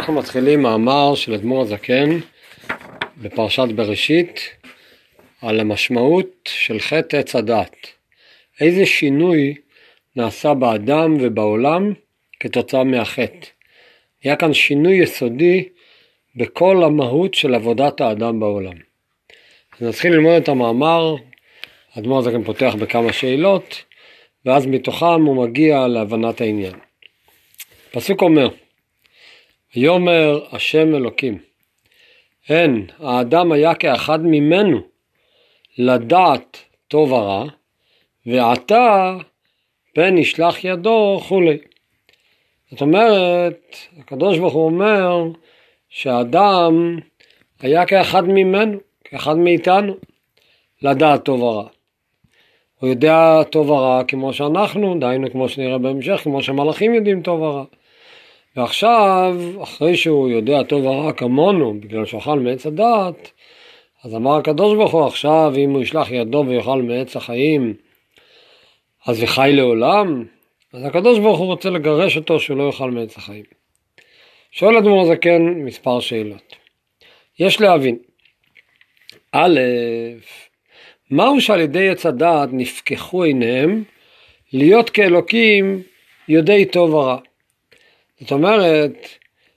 אנחנו מתחילים מאמר של אדמו"ר הזקן בפרשת בראשית על המשמעות של חטא עץ הדעת. איזה שינוי נעשה באדם ובעולם כתוצאה מהחטא. היה כאן שינוי יסודי בכל המהות של עבודת האדם בעולם. אז נתחיל ללמוד את המאמר. אדמו"ר הזקן פותח בכמה שאלות ואז מתוכם הוא מגיע להבנת העניין. פסוק אומר: ויאמר השם אלוקים, הן האדם היה כאחד ממנו לדעת טוב ורע, ועתה פן ישלח ידו וכולי. זאת אומרת, הקדוש ברוך הוא אומר שהאדם היה כאחד ממנו, כאחד מאיתנו, לדעת טוב ורע. הוא יודע טוב ורע כמו שאנחנו, דהיינו כמו שנראה בהמשך, כמו שמלאכים יודעים טוב ורע. ועכשיו, אחרי שהוא יודע טוב ורע כמונו, בגלל שהוא אכל מעץ הדעת, אז אמר הקדוש ברוך הוא, עכשיו אם הוא ישלח ידו ויאכל מעץ החיים, אז וחי לעולם? אז הקדוש ברוך הוא רוצה לגרש אותו שהוא לא יאכל מעץ החיים. שואל אדמו"ר הזקן מספר שאלות. יש להבין, א', מהו שעל ידי עץ הדעת נפקחו עיניהם להיות כאלוקים יודעי טוב ורע? זאת אומרת,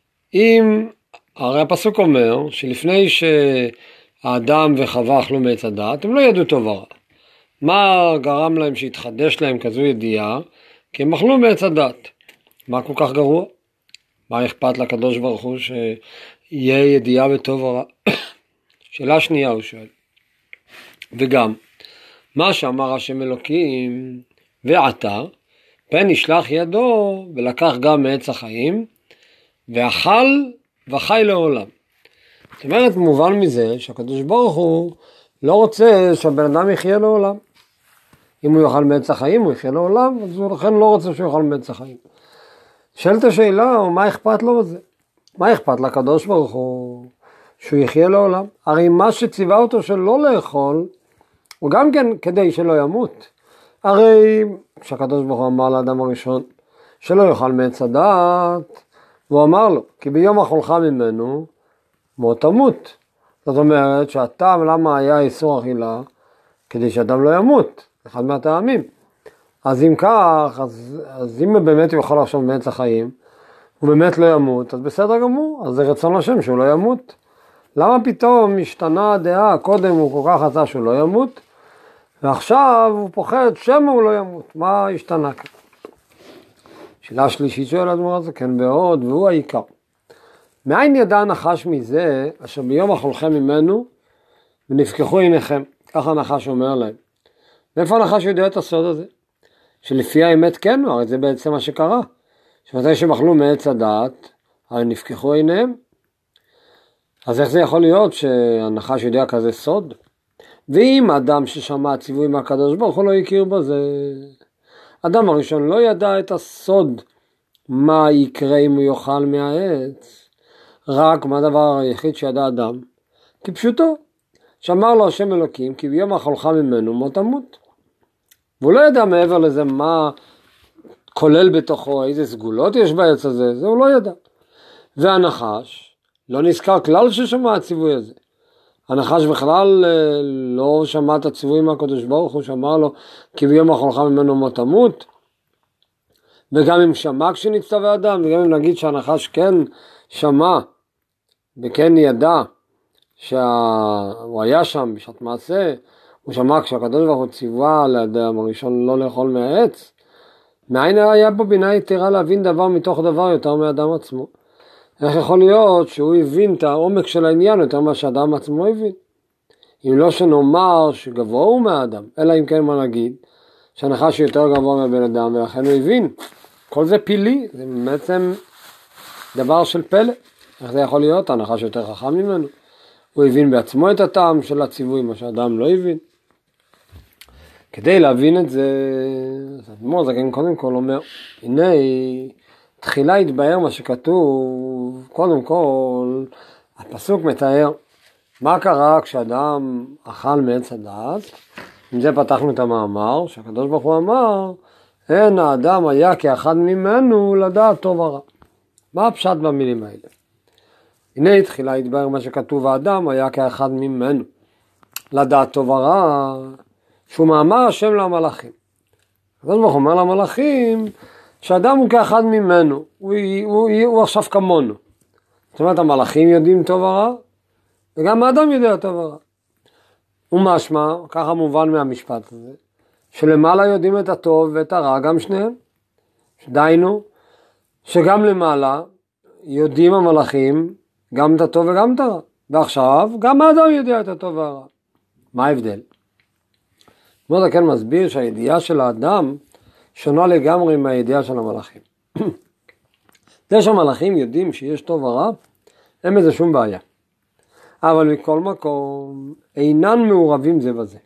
הרי הפסוק אומר שלפני שהאדם וחווה אכלו מעץ הדעת, הם לא ידעו טוב ורע. מה גרם להם שהתחדש להם כזו ידיעה? כי הם אכלו מעץ הדעת. מה כל כך גרוע? מה אכפת לקדוש ברוך הוא שיהיה ידיעה בטוב ורע? שאלה שנייה הוא שואל. וגם, מה שאמר השם אלוקים, ועתה, פן ישלח ידו ולקח גם מעץ החיים, ואכל וחי לעולם. זאת אומרת, מובן מזה שהקדוש ברוך הוא לא רוצה שהבן אדם יחיה לעולם. אם הוא יאכל מעץ החיים, הוא יחיה לעולם, אז הוא לכן לא רוצה שהוא יאכל מעץ החיים. שאלת השאלה, מה אכפת לו בזה? מה אכפת לקדוש ברוך הוא שהוא יחיה לעולם? הרי מה שציווה אותו שלא לאכול, הוא גם כן כדי שלא ימות. הרי כשהקדוש ברוך הוא אמר לאדם הראשון שלא יאכל מעץ הדעת, הוא אמר לו, כי ביום אכולך ממנו מות תמות. זאת אומרת שהטעם למה היה איסור אכילה? כדי שאדם לא ימות, אחד מהטעמים. אז אם כך, אז אם באמת הוא יאכל עכשיו מעץ החיים, הוא באמת לא ימות, אז בסדר גמור, אז זה רצון השם שהוא לא ימות. למה פתאום השתנה הדעה? קודם הוא כל כך רצה שהוא לא ימות, ועכשיו הוא פוחד שמא הוא לא ימות. מה השתנה כאן? שאלה שלישית שואל אדמו"ר הזקן בעוד, והוא העיקר. מאין ידע הנחש מזה, אשר ביום אכולכם ממנו, ונפקחו עיניכם? ככה הנחש אומר להם. מאיפה הנחש יודע את הסוד הזה? שלפי האמת כן, הרי זה בעצם מה שקרה. שמתי שהם אכלו מעץ הדעת, הרי נפקחו עיניהם. אז איך זה יכול להיות שהנחש יודע כזה סוד? ואם אדם ששמע ציווי מהקדוש ברוך הוא לא הכיר בזה, אדם הראשון לא ידע את הסוד מה יקרה אם הוא יאכל מהעץ, רק מה הדבר היחיד שידע אדם? כפשוטו, שאמר לו השם אלוקים, כי ביום אכולך ממנו מות תמות. והוא לא ידע מעבר לזה מה כולל בתוכו, איזה סגולות יש בעץ הזה, זה הוא לא ידע. והנחש לא נזכר כלל ששמע הציווי הזה. הנחש בכלל לא שמע את הציווי מהקדוש ברוך הוא, שאמר לו כי ביום אכולך ממנו מות תמות. וגם אם שמע כשנצטווה אדם, וגם אם נגיד שהנחש כן שמע וכן ידע שהוא היה שם בשעת מעשה, הוא שמע כשהקדוש ברוך הוא ציווה לאדם הראשון לא לאכול מהעץ. מאין היה פה בינה יתרה להבין דבר מתוך דבר יותר מאדם עצמו? איך יכול להיות שהוא הבין את העומק של העניין יותר מה שאדם עצמו הבין? אם לא שנאמר שגבוה הוא מהאדם, אלא אם כן מה נגיד, שהנחש יותר גבוה מהבן אדם ולכן הוא הבין. כל זה פילי, זה בעצם דבר של פלא. איך זה יכול להיות? הנחש יותר חכם ממנו. הוא הבין בעצמו את הטעם של הציווי, מה שאדם לא הבין. כדי להבין את זה, אדמו"ר הזקן קודם כל אומר, הנה תחילה התבהר מה שכתוב. קודם כל הפסוק מתאר מה קרה כשאדם אכל מעץ הדעת. עם זה פתחנו את המאמר שהקדוש ברוך הוא אמר, הן האדם היה כאחד ממנו לדעת טוב ורע. מה הפשט במילים האלה? הנה תחילה התברר מה שכתוב האדם היה כאחד ממנו. לדעת טוב ורע, שהוא מאמר השם למלאכים. אז הוא אומר למלאכים שאדם הוא כאחד ממנו, הוא עכשיו כמונו. זאת אומרת המלאכים יודעים טוב ורע, וגם האדם יודע טוב ורע. ומשמע, ככה מובן מהמשפט הזה, שלמעלה יודעים את הטוב ואת הרע, גם שניהם. דיינו, שגם למעלה יודעים המלאכים גם את הטוב וגם את הרע. ועכשיו, גם האדם יודע את הטוב והרע. מה ההבדל? מאוד כן מסביר שהידיעה של האדם שונה לגמרי מהידיעה של המלאכים. זה שהמלאכים יודעים שיש טוב ורע, אין בזה שום בעיה. אבל מכל מקום, אינן מעורבים זה בזה.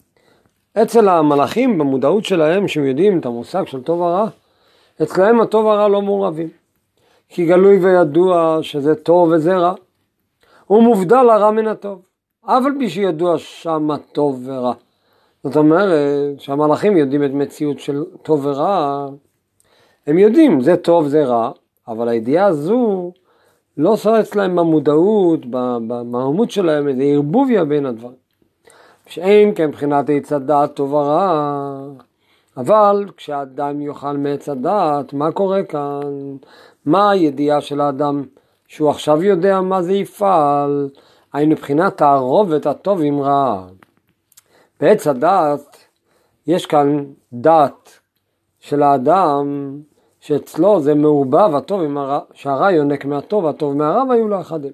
אצל המלאכים, במודעות שלהם, שהם יודעים את המושג של טוב ורע, אצלהם הטוב ורע לא מעורבים. כי גלוי וידוע שזה טוב וזה רע. הוא מובדל הרע מן הטוב. אבל בי שידוע שם טוב ורע. זאת אומרת שהמלאכים יודעים את מציאות של טוב ורע. הם יודעים זה טוב זה רע. אבל הידיעה הזו לא עושה אצלהם במודעות, במהות שלהם, איזה ערבוביה בין הדברים. שאין כמבחינת עץ הדעת טוב ורע. אבל כשאדם יאכל מעץ הדעת, מה קורה כאן? מה הידיעה של האדם שהוא עכשיו יודע מה זה יפעל? היינו מבחינת תערובת הטוב עם רע. בעץ הדעת יש כאן דעת של האדם שאצלו זה מעורבב הטוב עם הרע, שהרע יונק מהטוב, הטוב מהרע והיו לו אחדים.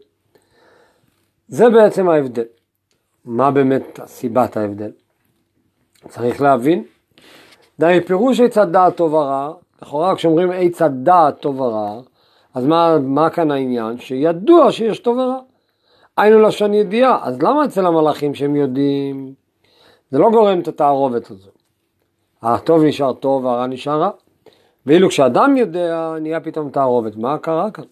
זה בעצם ההבדל. מה באמת סיבת ההבדל? צריך להבין. די פירוש עץ הדעת טוב ורע, לכאורה כשאומרים עץ הדעת טוב ורע, אז מה כאן העניין? שידוע שיש טוב ורע. היינו לשון ידיעה, אז למה אצל המלאכים שהם יודעים? זה לא גורם את התערובת הזו. הטוב נשאר טוב והרע נשאר רע. ואילו כשאדם יודע, נהיה פתאום תערובת. מה קרה כאן?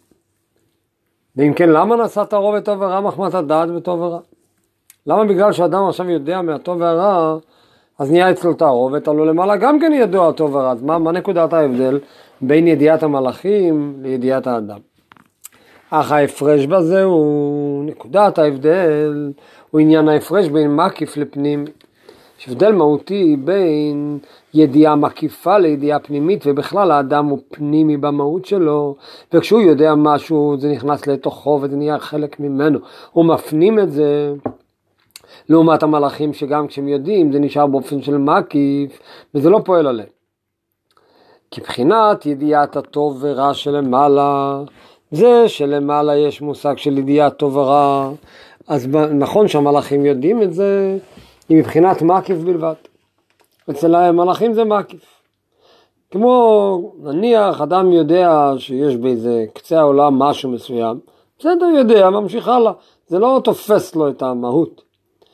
ואם כן, למה נעשה תערובת טוב ורע מחמת הדעת בטוב ורע? למה בגלל שאדם עכשיו יודע מהטוב והרע, אז נהיה אצלו תערובת, עלו למעלה גם כן ידוע הטוב ורע. אז מה נקודת ההבדל בין ידיעת המלאכים לידיעת האדם? אך ההפרש בזה הוא נקודת ההבדל, הוא עניין ההפרש בין מקיף לפנים. יש הבדל מהותי בין ידיעה מקיפה לידיעה פנימית, ובכלל האדם הוא פנימי במהות שלו, וכשהוא יודע משהו זה נכנס לתוכו וזה נהיה חלק ממנו, הוא מפנים את זה. לעומת המלאכים שגם כשהם יודעים זה נשאר באופן של מקיף, וזה לא פועל עליהם. כי בחינת ידיעת הטוב ורע שלמעלה, זה שלמעלה יש מושג של ידיעת טוב ורע, אז נכון שהמלאכים יודעים את זה, היא מבחינת מקיף בלבד. אצל המלאכים זה מקיף. כמו נניח אדם יודע שיש באיזה קצה העולם משהו מסוים, בסדר יודע, ממשיך הלאה, זה לא תופס לו את המהות.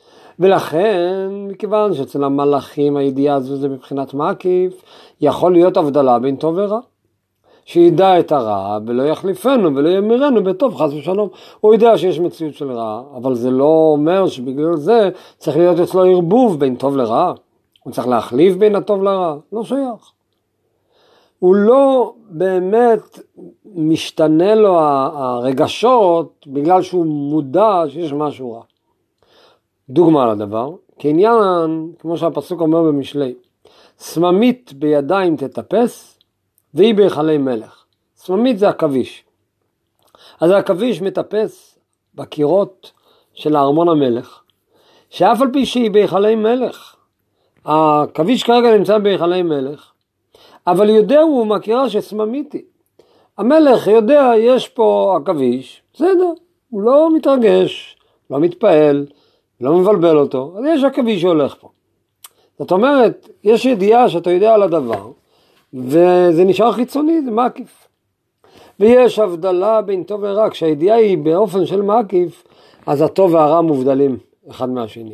ולכן, מכיוון שאצל המלאכים הידיעה הזו זה מבחינת מקיף, יכול להיות הבדלה בין טוב ורע. שידע את הרע ולא יחליפנו ולא ימירנו בטוב חס ושלום. הוא יודע שיש מציאות של רע, אבל זה לא אומר שבגלל זה צריך להיות אצלו ערבוב בין טוב לרע. הוא צריך להחליף בין הטוב לרע, לא שייך. הוא לא באמת משתנה לו הרגשות בגלל שהוא מודע שיש משהו רע. דוגמה לדבר, כעניין, כמו שהפסוק אומר במשלי, סממית בידיים תטפס, והיא בהיכלי מלך. סממית זה הכביש. אז הכביש מטפס בקירות של הארמון המלך, שאף על פי שהיא בהיכלי מלך. הכביש כרגע נמצא בהיכלי מלך, אבל יודע הוא מהקירה שסממית היא. המלך יודע, יש פה הכביש, בסדר, הוא לא מתרגש, לא מתפעל, לא מבלבל אותו, אז יש הכביש שהולך פה. זאת אומרת, יש ידיעה שאתה יודע על הדבר, וזה נשאר חיצוני, זה מקיף. ויש הבדלה בין טוב ורע, כשהידיעה היא באופן של מקיף, אז הטוב והרע מובדלים אחד מהשני.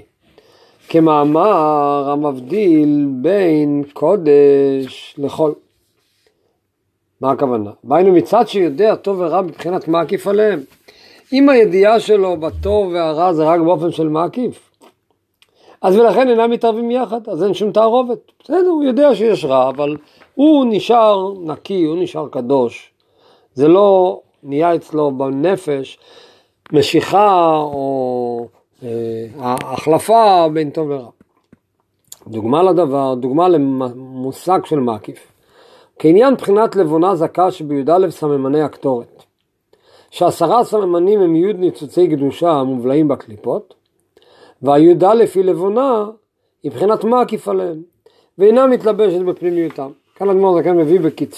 כמאמר המבדיל בין קודש לחול. מה הכוונה? היינו מצד שיודע טוב ורע מבחינת מקיף עליהם. אם הידיעה שלו בטוב והרע זה רק באופן של מקיף, אז ולכן אינם מתערבים יחד, אז אין שום תערובת. בסדר, הוא יודע שיש רע, אבל הוא נשאר נקי, הוא נשאר קדוש. זה לא נהיה אצלו בנפש משיכה או החלפה בין טוב לרע. דוגמה לדבר, דוגמה למושג של מקיף. כעניין בחינת לבונה זכה שבי"א סממני הקטורת. ש10 סממנים הם י' ניצוצי קדושה המובלעים בקליפות, והי"א היא לבונה היא בחינת מקיף עליהם, ואינה מתלבשת בפנימיותם. כאן אדמו"ר הזקן מביא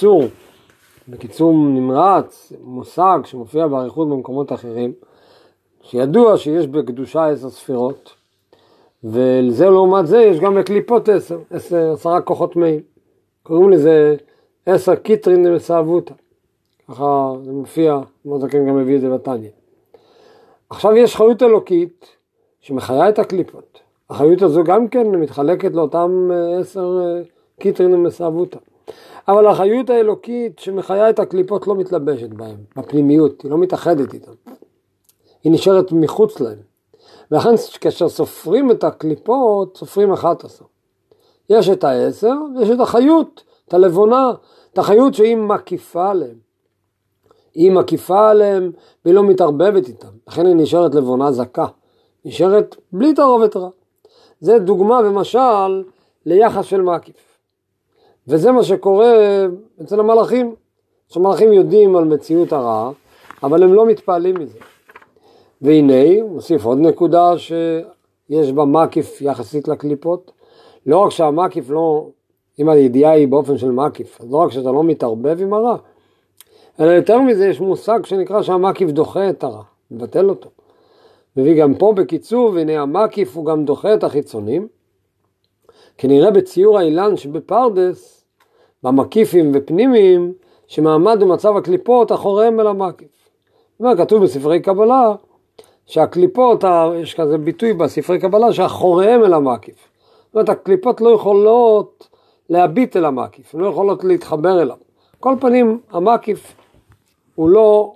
בקיצור נמרץ, מושג שמופיע באריכות במקומות אחרים, שידוע שיש בקדושה 10 ספירות, ולזה לעומת זה יש גם בקליפות 10 כוחות מאים. קוראים לזה 10 קיטרין דמסעבותא. ככה זה מופיע, אדמו"ר הזקן גם מביא את זה בתניא. עכשיו יש חיות אלוקית שמחיה את הקליפות. החיות הזו גם כן מתחלקת לאותם 10 קיטרין דמסעבותא. אבל החיות האלוקית שמחיה את הקליפות לא מתלבשת בהם, בפנימיות, היא לא מתאחדת איתם. היא נשארת מחוץ להם. ולכן כאשר סופרים את הקליפות, סופרים 11. יש את 10, ויש את החיות, את הלבונה, את החיות שהיא מקיפה עליהם. היא מקיפה עליהם והיא לא מתערבבת איתם. לכן היא נשארת לבונה זכה. נשארת בלי תערובת רע. זה דוגמה ומשל ליחס של מקיף. וזה מה שקורה אצל המלאכים. שהמלאכים יודעים על מציאות הרע, אבל הם לא מתפעלים מזה. והנה, מוסיף עוד נקודה שיש בה מקיף יחסית לקליפות. לא רק שהמקיף לא, אם הידיעה היא באופן של מקיף, אז לא רק שאתה לא מתערבב עם הרע, אלא יותר מזה יש מושג שנקרא שהמקיף דוחה את הרע, מבטל אותו. מביא גם פה בקיצור, והנה המקיף הוא גם דוחה את החיצונים. כנראה בציור האילן שבפרדס, במקיפים ופנימיים, שמעמד במצב הקליפות אחוריהם אל המקיף. כתוב בספרי קבלה, שהקליפות, יש כזה ביטוי בספרי קבלה, שאחוריהם אל המקיף. זאת אומרת, הקליפות לא יכולות להביט אל המקיף, הן לא יכולות להתחבר אליו. כל פנים, המקיף הוא לא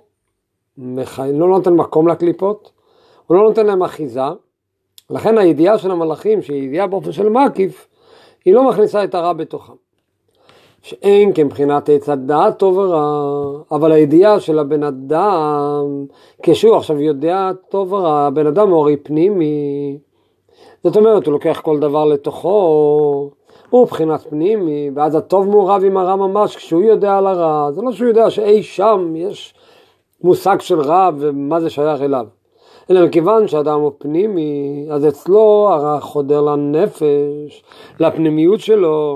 נותן מקום לקליפות, הוא לא נותן להם אחיזה, לכן הידיעה של המלאכים, שהיא ידיעה באופן של מקיף, היא לא מכניסה את הרע בתוכם. שאין כמבחינת עץ הדעת טוב ורע, אבל הידיעה של הבן אדם, כשהוא עכשיו יודע טוב ורע, הבן אדם הוא הרי פנימי. זאת אומרת, הוא לוקח כל דבר לתוכו, הוא מבחינת פנימי, ואז הטוב מעורב עם הרע ממש, כשהוא יודע על הרע, זה לא שהוא יודע שאי שם יש מושג של רע ומה זה שייך אליו. אלא מכיוון שאדם הוא פנימי, אז אצלו הרע חודר לנפש, לפנימיות שלו,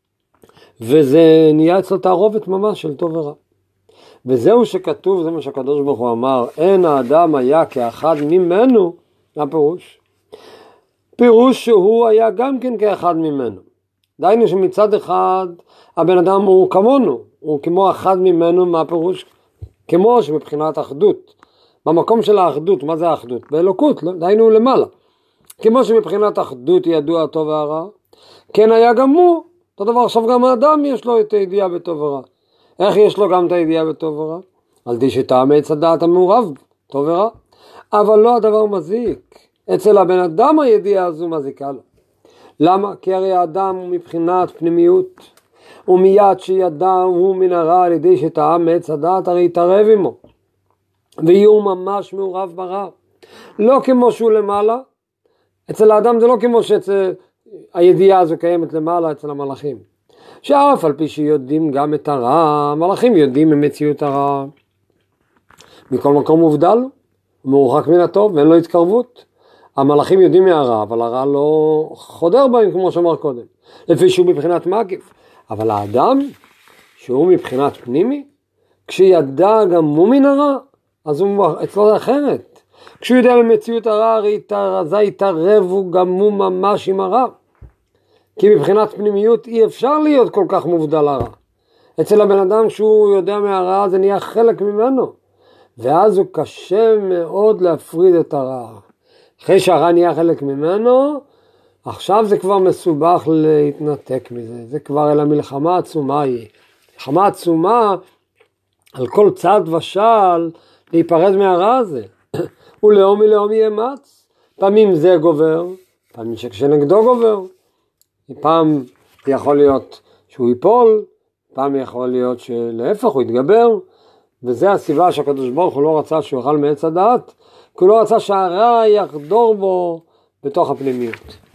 וזה נהיה אצלו תערובת ממש של טוב ורע. וזהו שכתוב, זה מה שהקדוש ברוך הוא אמר, אין האדם היה כאחד ממנו, מה פירוש? פירוש שהוא היה גם כן כאחד ממנו. דיינו שמצד אחד הבן אדם הוא כמונו, הוא כמו אחד ממנו, מה פירוש? כמו שמבחינת אחדות. במקום של האחדות, מה זה האחדות? באלוקות, דיינו למעלה. כמו שמבחינת אחדות ידוע הטוב והרע, כן היה גם הוא. אותו דבר עכשיו גם האדם יש לו את הידיעה בטוב ורע. איך יש לו גם את הידיעה בטוב ורע? על די שטעם עץ הדעת המעורב, טוב ורע. אבל לא הדבר מזיק. אצל הבן אדם הידיעה הזו מזיקה לו. למה? כי הרי האדם הוא מבחינת פנימיות. ומיד שידע הוא מן הרע על ידי שטעם עץ הדעת הרי יתערב עמו. ויהיו ממש מעורב ברע. לא כמו שהוא למעלה. אצל האדם זה לא כמו שאצל הידיעה הזו קיימת למעלה אצל המלאכים. שאף על פי שיודעים גם את הרע, המלאכים יודעים ממציאות הרע. מכל מקום מובדל, הוא מורחק מן הטוב ואין לו התקרבות. המלאכים יודעים מהרע, אבל הרע לא חודר בהם כמו שאמר קודם. לפי שהוא מבחינת מקיף. אבל האדם, שהוא מבחינת פנימי, כשידע גם הוא מן הרע, אז הוא אצלו זה אחרת. כשהוא יודע ממציאות הרע, הרי זה יתערב הוא גם הוא ממש עם הרע. כי מבחינת פנימיות אי אפשר להיות כל כך מובדל הרע. אצל הבן אדם שהוא יודע מהרע זה נהיה חלק ממנו. ואז הוא קשה מאוד להפריד את הרע. אחרי שהרע נהיה חלק ממנו, עכשיו זה כבר מסובך להתנתק מזה. זה כבר אל המלחמה עצומה היא. מלחמה עצומה על כל צד ושל להיפרד מהרע הזה. ולאום מלאום יאמץ. פעמים זה גובר, פעמים שכשנגדו גובר. פעם יכול להיות שהוא ייפול, פעם יכול להיות שלהפך הוא יתגבר, וזה הסיבה שהקדוש ברוך הוא לא רצה שהוא יאכל מעץ הדעת, כי הוא לא רצה שהרע יחדור בו בתוך הפנימיות.